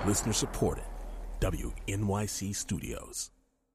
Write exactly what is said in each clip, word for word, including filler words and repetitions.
Listener supported. W N Y C Studios.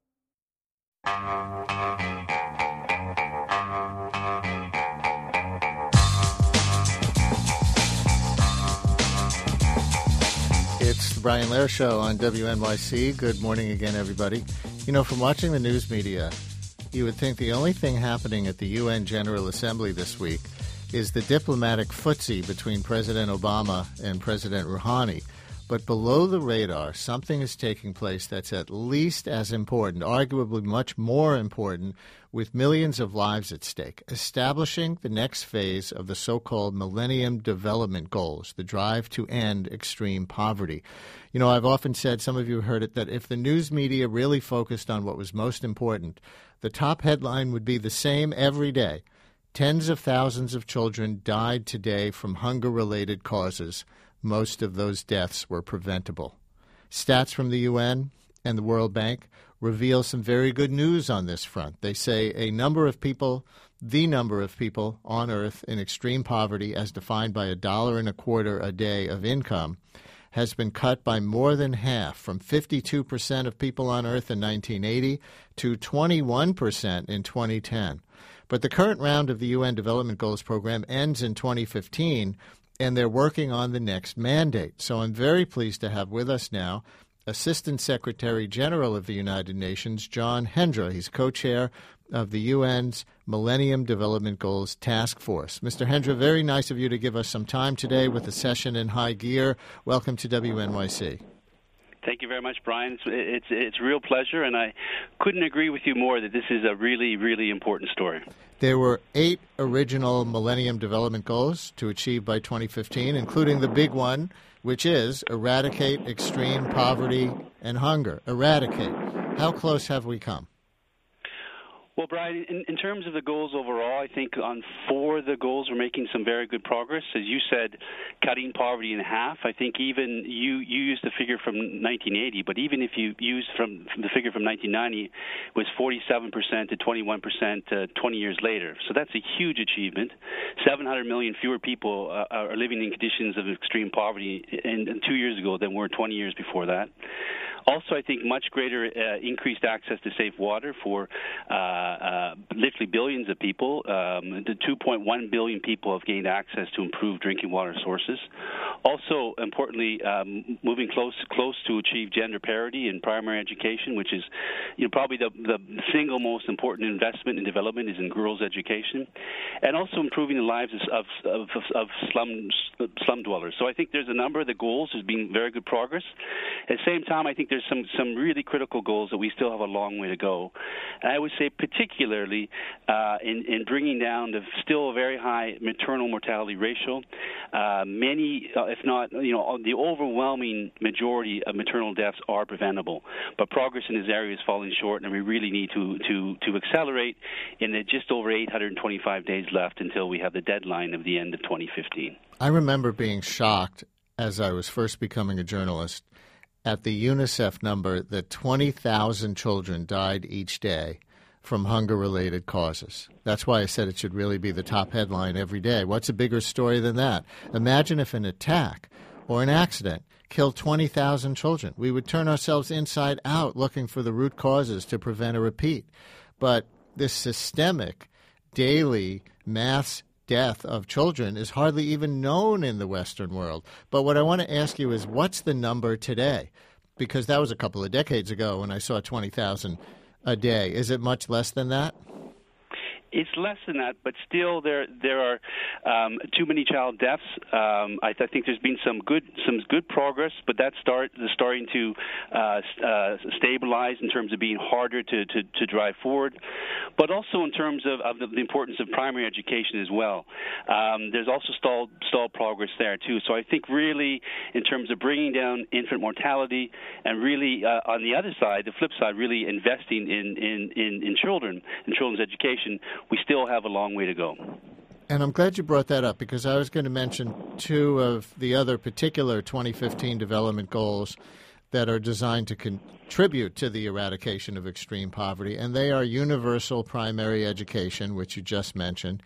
It's the Brian Lehrer Show on W N Y C. Good morning again, everybody. You know, from watching the news media, you would think the only thing happening at the U N General Assembly this week is the diplomatic footsie between President Obama and President Rouhani. But below the radar, something is taking place that's at least as important, arguably much more important, with millions of lives at stake, establishing the next phase of the so-called Millennium Development Goals, the drive to end extreme poverty. You know, I've often said, some of you have heard it, that if the news media really focused on what was most important, the top headline would be the same every day. Tens of thousands of children died today from hunger-related causes. Most of those deaths were preventable. Stats from the U N and the World Bank reveal some very good news on this front. They say a number of people, the number of people on Earth in extreme poverty, as defined by a dollar and a quarter a day of income, has been cut by more than half, from fifty-two percent of people on Earth in nineteen eighty to twenty-one percent in twenty ten. But the current round of the U N Development Goals program ends in twenty fifteen, and they're working on the next mandate. So I'm very pleased to have with us now Assistant Secretary General of the United Nations, John Hendra. He's co-chair of the U N's Millennium Development Goals Task Force. Mister Hendra, very nice of you to give us some time today with the session in high gear. Welcome to W N Y C. Thank you very much, Brian. It's, it's it's a real pleasure, and I couldn't agree with you more that this is a really, really important story. There were eight original Millennium Development Goals to achieve by twenty fifteen, including the big one, which is eradicate extreme poverty and hunger. Eradicate. How close have we come? Well, Brian, in, in terms of the goals overall, I think on four of the goals we're making some very good progress. As you said, cutting poverty in half. I think even you, you used the figure from nineteen eighty, but even if you used from, from the figure from nineteen ninety, it was forty-seven percent to twenty-one percent uh, twenty years later. So that's a huge achievement. seven hundred million fewer people uh, are living in conditions of extreme poverty in, in two years ago than were twenty years before that. Also, I think much greater uh, increased access to safe water for uh, uh, literally billions of people. Um, the two point one billion people have gained access to improved drinking water sources. Also, importantly, um, moving close close to achieve gender parity in primary education, which is, you know, probably the, the single most important investment in development is in girls' education, and also improving the lives of of, of, of slum slum dwellers. So I think there's a number of the goals has been very good progress. At the same time, I think there's some, some really critical goals that we still have a long way to go. And I would say particularly uh, in, in bringing down the still a very high maternal mortality ratio. Uh, many, uh, if not, you know, the overwhelming majority of maternal deaths are preventable. But progress in this area is falling short, and we really need to, to, to accelerate in the just over eight hundred twenty-five days left until we have the deadline of the end of twenty fifteen. I remember being shocked as I was first becoming a journalist at the UNICEF number that twenty thousand children died each day from hunger-related causes. That's why I said it should really be the top headline every day. What's a bigger story than that? Imagine if an attack or an accident killed twenty thousand children. We would turn ourselves inside out looking for the root causes to prevent a repeat. But this systemic, daily mass death of children is hardly even known in the Western world. But what I want to ask you is, what's the number today? Because that was a couple of decades ago when I saw twenty thousand a day. Is it much less than that? It's less than that, but still there there are um, too many child deaths. Um, I, th- I think there's been some good some good progress, but that's start starting to uh, uh, stabilize in terms of being harder to, to, to drive forward, but also in terms of, of the importance of primary education as well. Um, there's also stalled stalled progress there too. So I think really in terms of bringing down infant mortality and really uh, on the other side, the flip side, really investing in in, in, in children in children's education, we still have a long way to go. And I'm glad you brought that up, because I was going to mention two of the other particular twenty fifteen development goals that are designed to contribute to the eradication of extreme poverty, and they are universal primary education, which you just mentioned,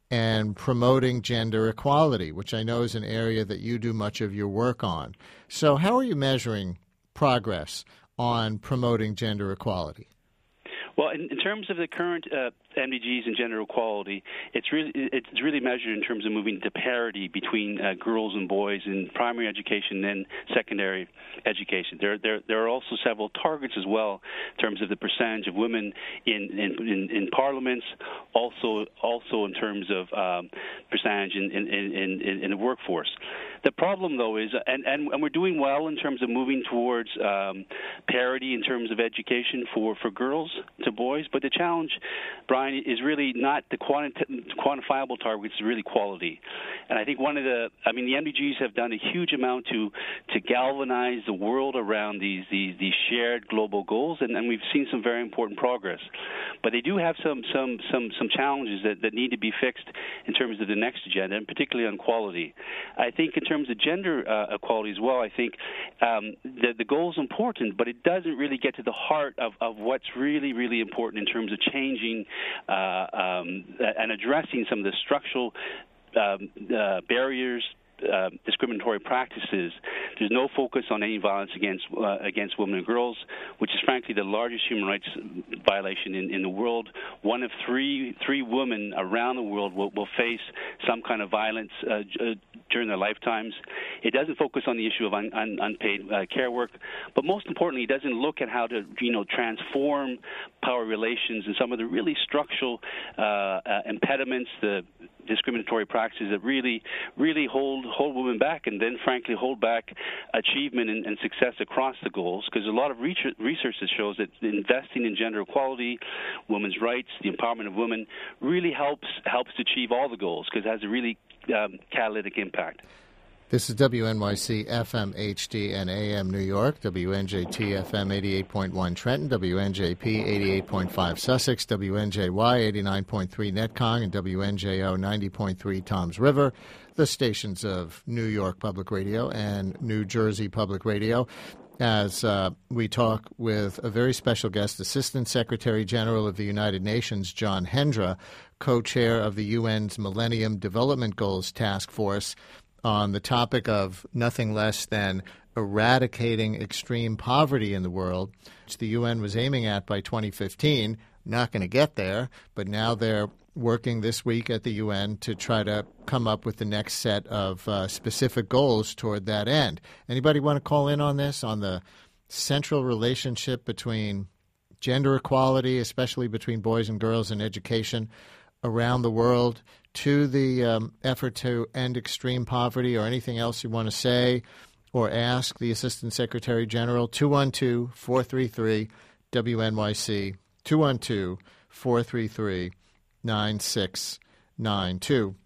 and promoting gender equality, which I know is an area that you do much of your work on. So how are you measuring progress on promoting gender equality? Well, in, in terms of the current uh, M D Gs and gender equality, it's really it's really measured in terms of moving to parity between uh, girls and boys in primary education and secondary education. There, there, there are also several targets as well in terms of the percentage of women in in, in, in parliaments, also also in terms of um, percentage in in, in, in in the workforce. The problem, though, is, and, and, and we're doing well in terms of moving towards um, parity in terms of education for, for girls to boys, but the challenge, Brian, is really not the quanti- quantifiable targets, it's really quality. And I think one of the, I mean, the M D Gs have done a huge amount to to galvanize the world around these these, these shared global goals, and, and we've seen some very important progress. But they do have some some some, some challenges that, that need to be fixed in terms of the next agenda, and particularly on quality. I think in terms of gender uh, equality as well, I think um, the, the goal is important, but it doesn't really get to the heart of, of what's really, really important in terms of changing uh, um, and addressing some of the structural um, uh, barriers, Uh, discriminatory practices. There's no focus on any violence against uh, against women and girls, which is frankly the largest human rights violation in, in the world. One of three three women around the world will, will face some kind of violence uh, uh, during their lifetimes. It doesn't focus on the issue of un, un, unpaid uh, care work, but most importantly, it doesn't look at how to you know transform power relations and some of the really structural uh, uh, impediments, the discriminatory practices that really, really hold hold women back, and then, frankly, hold back achievement and, and success across the goals. Because a lot of research, research that shows that investing in gender equality, women's rights, the empowerment of women, really helps helps to achieve all the goals, because it has a really um, catalytic impact. This is W N Y C F M H D and A M New York, W N J T F M eighty-eight point one Trenton, W N J P eighty-eight point five Sussex, W N J Y eighty-nine point three Netcong, and W N J O ninety point three Toms River, the stations of New York Public Radio and New Jersey Public Radio. As uh, we talk with a very special guest, Assistant Secretary General of the United Nations, John Hendra, co-chair of the U N's Millennium Development Goals Task Force, on the topic of nothing less than eradicating extreme poverty in the world, which the U N was aiming at by twenty fifteen. Not going to get there, but now they're working this week at the U N to try to come up with the next set of uh, specific goals toward that end. Anybody want to call in on this, on the central relationship between gender equality, especially between boys and girls in education around the world, to the um, effort to end extreme poverty, or anything else you want to say or ask the Assistant Secretary General? two one two, four three three, W N Y C, two one two, four three three, nine six nine two.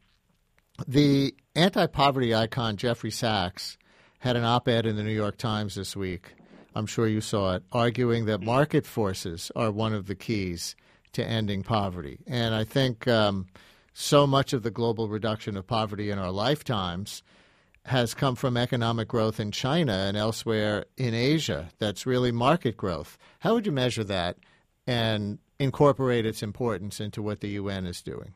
The anti-poverty icon Jeffrey Sachs had an op-ed in the New York Times this week, I'm sure you saw it, arguing that market forces are one of the keys to ending poverty. And I think um, so much of the global reduction of poverty in our lifetimes has come from economic growth in China and elsewhere in Asia. That's really market growth. How would you measure that and incorporate its importance into what the U N is doing?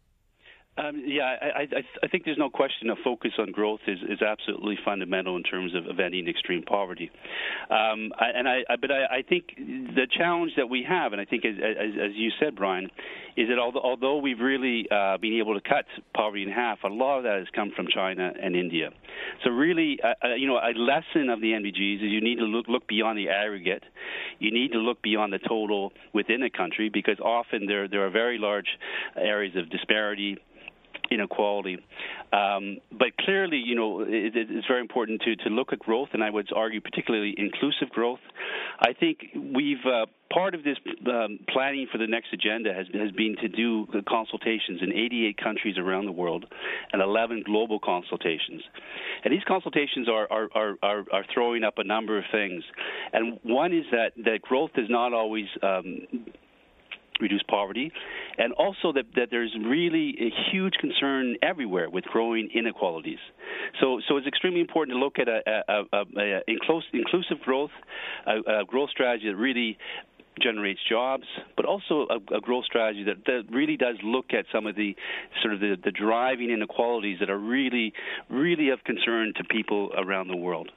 Um, yeah, I, I, I think there's no question a focus on growth is, is absolutely fundamental in terms of, of ending extreme poverty. Um, I, and I, I, but I, I think the challenge that we have, and I think as, as, as you said, Brian, is that although, although we've really uh, been able to cut poverty in half, a lot of that has come from China and India. So really, uh, you know, a lesson of the M D Gs is you need to look, look beyond the aggregate. You need to look beyond the total within a country, because often there there are very large areas of disparity, inequality. Um, but clearly, you know, it, it's very important to, to look at growth, and I would argue particularly inclusive growth. I think we've, uh, part of this um, planning for the next agenda has, has been to do consultations in eighty-eight countries around the world and eleven global consultations. And these consultations are, are, are, are, are throwing up a number of things. And one is that, that growth is not always um, reduce poverty, and also that, that there's really a huge concern everywhere with growing inequalities. So, so it's extremely important to look at a, a, a, a inclusive growth, a, a growth strategy that really generates jobs, but also a, a growth strategy that, that really does look at some of the sort of the, the driving inequalities that are really, really of concern to people around the world.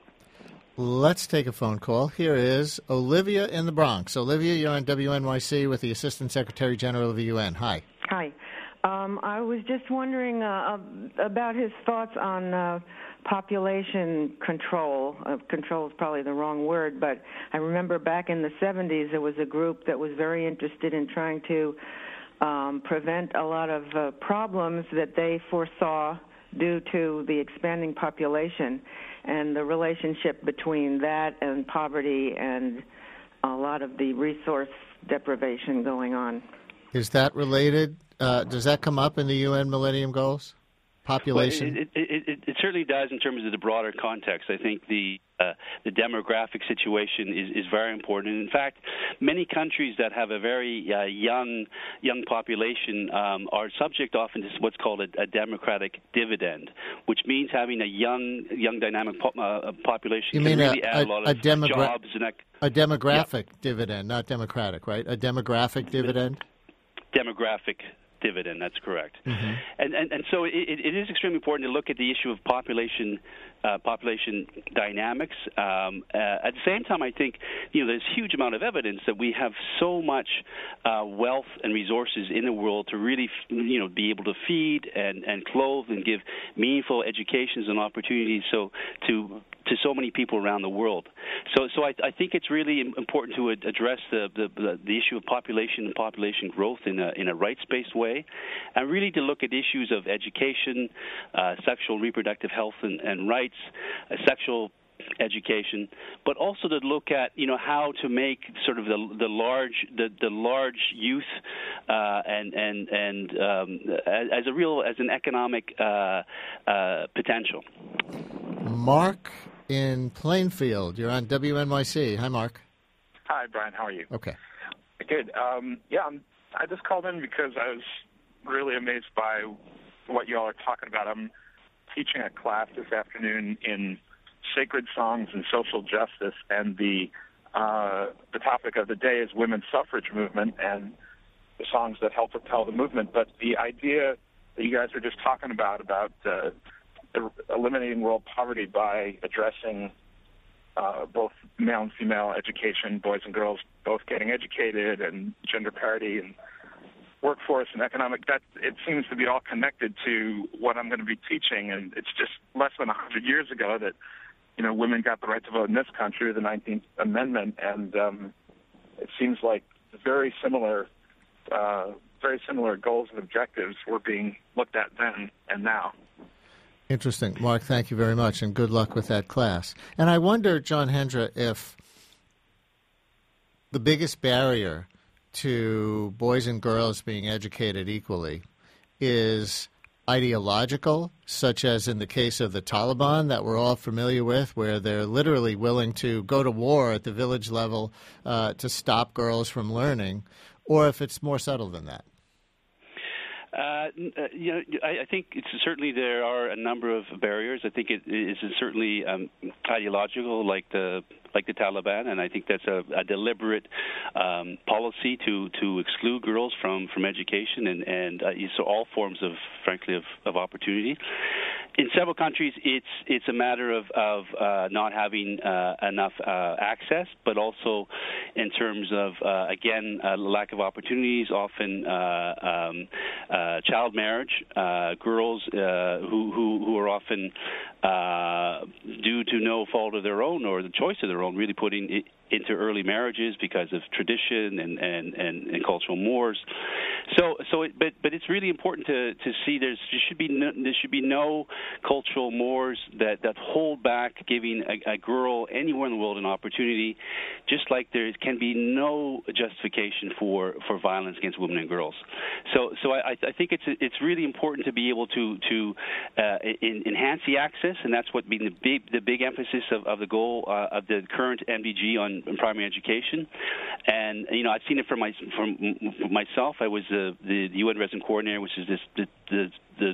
Let's take a phone call. Here is Olivia in the Bronx. Olivia, you're on W N Y C with the Assistant Secretary General of the U N. Hi. Hi. Um, I was just wondering uh, about his thoughts on uh, population control. Uh, control is probably the wrong word, but I remember back in the seventies there was a group that was very interested in trying to um, prevent a lot of uh, problems that they foresaw due to the expanding population and the relationship between that and poverty and a lot of the resource deprivation going on. Is that related? Uh, does that come up in the U N Millennium Goals? Population? Well, it, it, it, it certainly does in terms of the broader context. I think the uh, the demographic situation is, is very important. And in fact, many countries that have a very uh, young young population um, are subject often to what's called a, a democratic dividend, which means having a young young dynamic po- uh, population you can mean really a, add a, a lot a of demogra- jobs. And ec- a demographic yeah. dividend, not democratic, right? A demographic dividend? Demographic dividend, that's correct. Mm-hmm. And, and and so it, it is extremely important to look at the issue of population uh, population dynamics. Um, uh, at the same time, I think you know there's a huge amount of evidence that we have so much uh, wealth and resources in the world to really you know be able to feed and, and clothe and give meaningful educations and opportunities so to to so many people around the world. So so I, I think it's really important to address the, the the issue of population and population growth in a in a rights-based way, and really to look at issues of education, uh, sexual and reproductive health and, and rights, uh, sexual education, but also to look at you know how to make sort of the the large the, the large youth uh, and and and um, as, as a real as an economic uh, uh, potential. Mark in Plainfield, you're on W N Y C. Hi, Mark. Hi, Brian. How are you? Okay. Good. Um, yeah, I'm, I just called in because I was really amazed by what you all are talking about. I'm teaching a class this afternoon in sacred songs and social justice, and the uh, the topic of the day is women's suffrage movement and the songs that help propel the movement. But the idea that you guys were just talking about, about uh, eliminating world poverty by addressing uh, both male and female education, boys and girls both getting educated, and gender parity and workforce and economic, that it seems to be all connected to what I'm going to be teaching. And it's just less than one hundred years ago that, you know, women got the right to vote in this country, the nineteenth Amendment, and um, it seems like very similar, uh, very similar goals and objectives were being looked at then and now. Interesting. Mark, thank you very much, and good luck with that class. And I wonder, John Hendra, if the biggest barrier to boys and girls being educated equally is ideological, such as in the case of the Taliban that we're all familiar with, where they're literally willing to go to war at the village level uh, to stop girls from learning, or if it's more subtle than that. Uh, you know, I, I think it's certainly there are a number of barriers. I think it is certainly um, ideological, like the like the Taliban, and I think that's a, a deliberate um, policy to, to exclude girls from, from education and and uh, so all forms of, frankly, of, of opportunity. In several countries, it's it's a matter of of uh, not having uh, enough uh, access, but also in terms of uh, again uh, lack of opportunities, often uh, um, uh, child marriage, uh, girls uh, who, who who are often uh, due to no fault of their own or the choice of their own, really putting it into early marriages because of tradition and, and, and, and cultural mores. So, so, it, but but it's really important to, to see there's there should be no, there should be no cultural mores that, that hold back giving a, a girl anywhere in the world an opportunity, just like there can be no justification for, for violence against women and girls. So, so I, I think it's it's really important to be able to to uh, in, enhance the access, and that's what being the big the big emphasis of, of the goal uh, of the current M D G on in primary education. And you know, I've seen it from my from myself. I was uh, the, the U N resident coordinator, which is this the the, the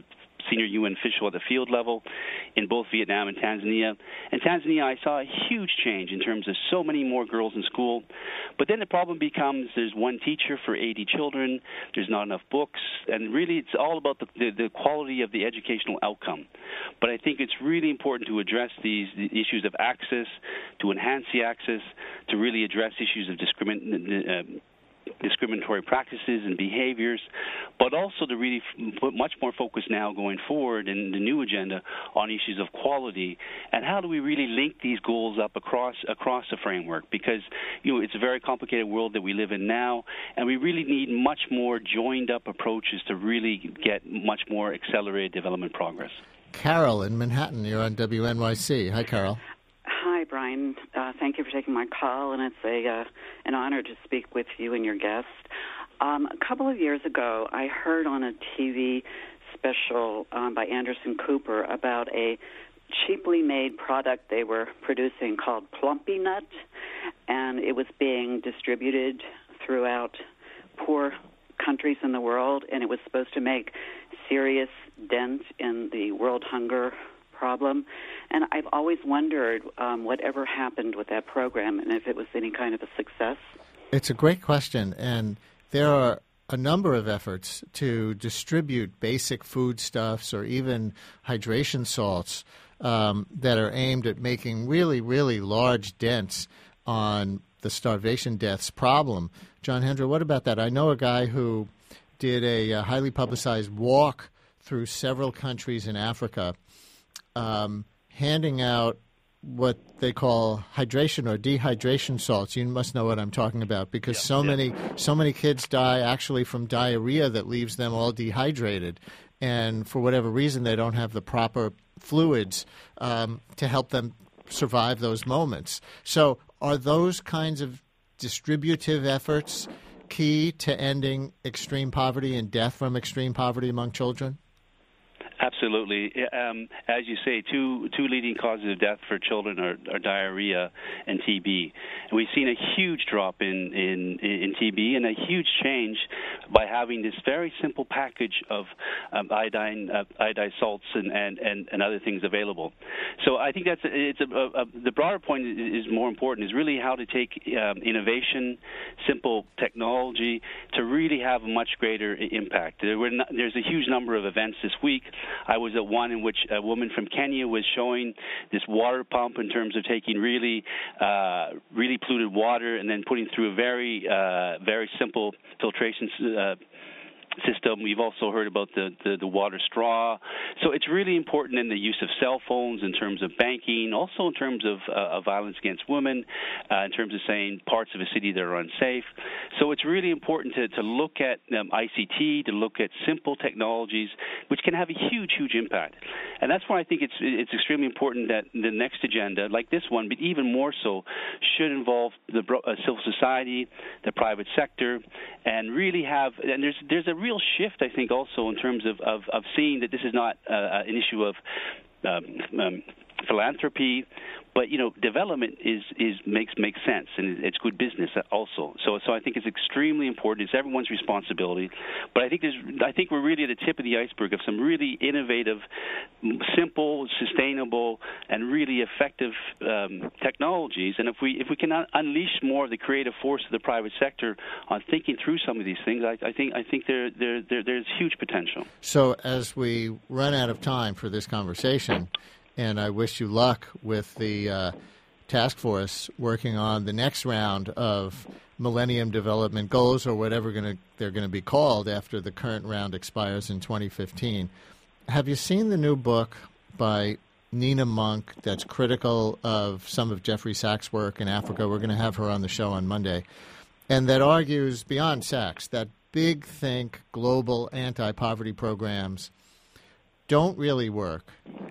senior U N official at the field level in both Vietnam and Tanzania. In Tanzania, I saw a huge change in terms of so many more girls in school. But then the problem becomes there's one teacher for eighty children, there's not enough books, and really it's all about the, the, the quality of the educational outcome. But I think it's really important to address these the issues of access, to enhance the access, to really address issues of discrimin- uh, discriminatory practices and behaviors, but also to really f- put much more focus now going forward in the new agenda on issues of quality and how do we really link these goals up across across the framework, because you know it's a very complicated world that we live in now, and we really need much more joined up approaches to really get much more accelerated development progress. Carol in Manhattan, you're on W N Y C. Hi, Carol. Hi, Brian. Uh, thank you for taking my call, and it's a uh, an honor to speak with you and your guest. Um, a couple of years ago, I heard on a T V special um, by Anderson Cooper about a cheaply made product they were producing called Plumpy Nut, and it was being distributed throughout poor countries in the world, and it was supposed to make serious dent in the world hunger problem. And I've always wondered um, whatever happened with that program and if it was any kind of a success. It's a great question, and there are a number of efforts to distribute basic foodstuffs or even hydration salts um, that are aimed at making really, really large dents on the starvation deaths problem. John Hendra, what about that? I know a guy who did a, a highly publicized walk through several countries in Africa, um, handing out what they call hydration or dehydration salts. You must know what I'm talking about, because yeah, so yeah. many so many kids die actually from diarrhea that leaves them all dehydrated, and for whatever reason they don't have the proper fluids um, to help them survive those moments. So are those kinds of distributive efforts key to ending extreme poverty and death from extreme poverty among children? Absolutely. Um, as you say, two two leading causes of death for children are, are diarrhea and T B. And we've seen a huge drop in, in, in T B and a huge change by having this very simple package of um, iodine uh, iodized salts and, and, and, and other things available. So I think that's it's a, a, a, the broader point is more important, is really how to take um, innovation, simple technology, to really have a much greater impact. There were not, there's a huge number of events this week. I was at one in which a woman from Kenya was showing this water pump in terms of taking really, uh, really polluted water and then putting through a very, uh, very simple filtration uh, system. We've also heard about the, the, the water straw. So it's really important in the use of cell phones, in terms of banking, also in terms of, uh, of violence against women, uh, in terms of saying parts of a city that are unsafe. So it's really important to, to look at um, I C T, to look at simple technologies, which can have a huge, huge impact. And that's why I think it's it's extremely important that the next agenda, like this one, but even more so, should involve the uh, civil society, the private sector, and really have, and there's there's a real shift, I think, also in terms of, of, of seeing that this is not uh, an issue of um, um, philanthropy, but you know, development is, is makes makes sense, and it's good business also. So, so I think it's extremely important. It's everyone's responsibility. But I think there's, I think we're really at the tip of the iceberg of some really innovative, simple, sustainable, and really effective um, technologies. And if we if we can un- unleash more of the creative force of the private sector on thinking through some of these things, I, I think I think there, there there there's huge potential. So, as we run out of time for this conversation, and I wish you luck with the uh, task force working on the next round of Millennium Development Goals, or whatever gonna, they're going to be called after the current round expires in twenty fifteen. Have you seen the new book by Nina Monk that's critical of some of Jeffrey Sachs' work in Africa? We're going to have her on the show on Monday. And that argues, beyond Sachs, that big think global anti-poverty programs don't really work.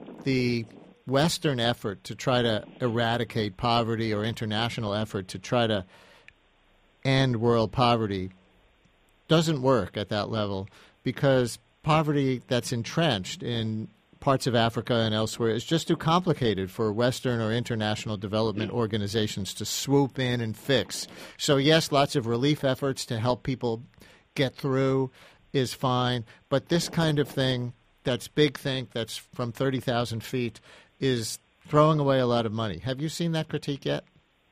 The Western effort to try to eradicate poverty, or international effort to try to end world poverty, doesn't work at that level, because poverty that's entrenched in parts of Africa and elsewhere is just too complicated for Western or international development organizations to swoop in and fix. So yes, lots of relief efforts to help people get through is fine, but this kind of thing that's big think, that's from thirty thousand feet, is throwing away a lot of money. Have you seen that critique yet?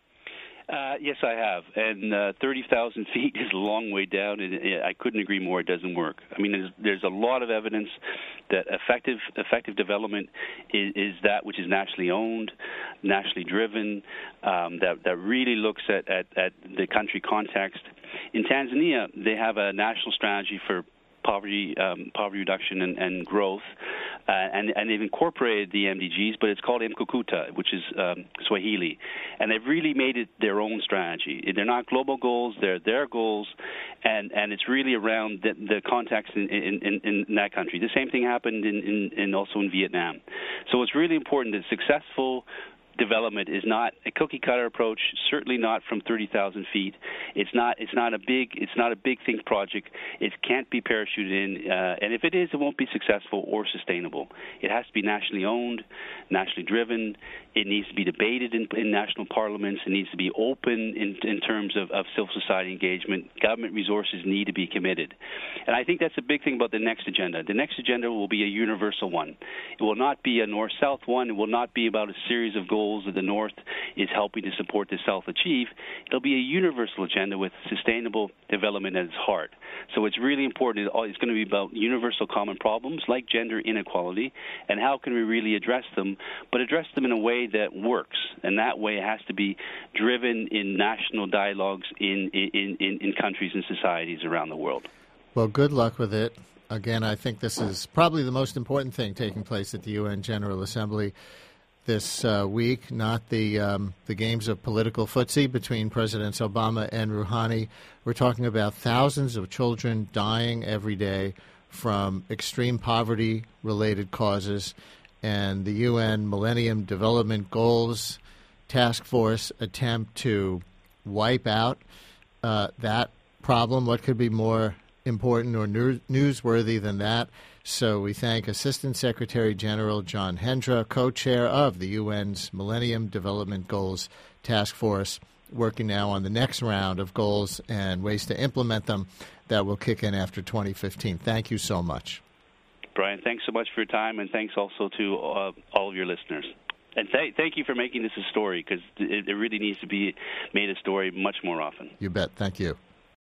Uh, yes, I have. And uh, thirty thousand feet is a long way down, and I couldn't agree more. It doesn't work. I mean, there's, there's a lot of evidence that effective effective development is, is that which is nationally owned, nationally driven, um, that, that really looks at, at, at the country context. In Tanzania, they have a national strategy for poverty um, poverty reduction and, and growth, uh, and, and they've incorporated the M D Gs, but it's called Mkukuta, which is um, Swahili, and they've really made it their own strategy. They're not global goals; they're their goals, and, and it's really around the, the context in, in, in, in that country. The same thing happened in, in, in also in Vietnam. So it's really important that successful development is not a cookie cutter approach. Certainly not from thirty thousand feet. It's not. It's not a big. It's not a big think project. It can't be parachuted in. Uh, and if it is, it won't be successful or sustainable. It has to be nationally owned, nationally driven. It needs to be debated in, in national parliaments. It needs to be open in, in terms of, of civil society engagement. Government resources need to be committed. And I think that's a big thing about the next agenda. The next agenda will be a universal one. It will not be a north-south one. It will not be about a series of goals that the North is helping to support the South achieve. It'll be a universal agenda with sustainable development at its heart. So it's really important. It's going to be about universal common problems like gender inequality and how can we really address them, but address them in a way that works. And that way it has to be driven in national dialogues in, in, in, in countries and societies around the world. Well, good luck with it. Again, I think this is probably the most important thing taking place at the U N General Assembly this uh, week, not the um, the games of political footsie between Presidents Obama and Rouhani. We're talking about thousands of children dying every day from extreme poverty-related causes, and the U N Millennium Development Goals Task Force attempt to wipe out uh, that problem. What could be more important or new- newsworthy than that? So we thank Assistant Secretary General John Hendra, co-chair of the U N's Millennium Development Goals Task Force, working now on the next round of goals and ways to implement them that will kick in after twenty fifteen. Thank you so much. Brian, thanks so much for your time, and thanks also to uh, all of your listeners. And th- thank you for making this a story, because it, it really needs to be made a story much more often. You bet. Thank you.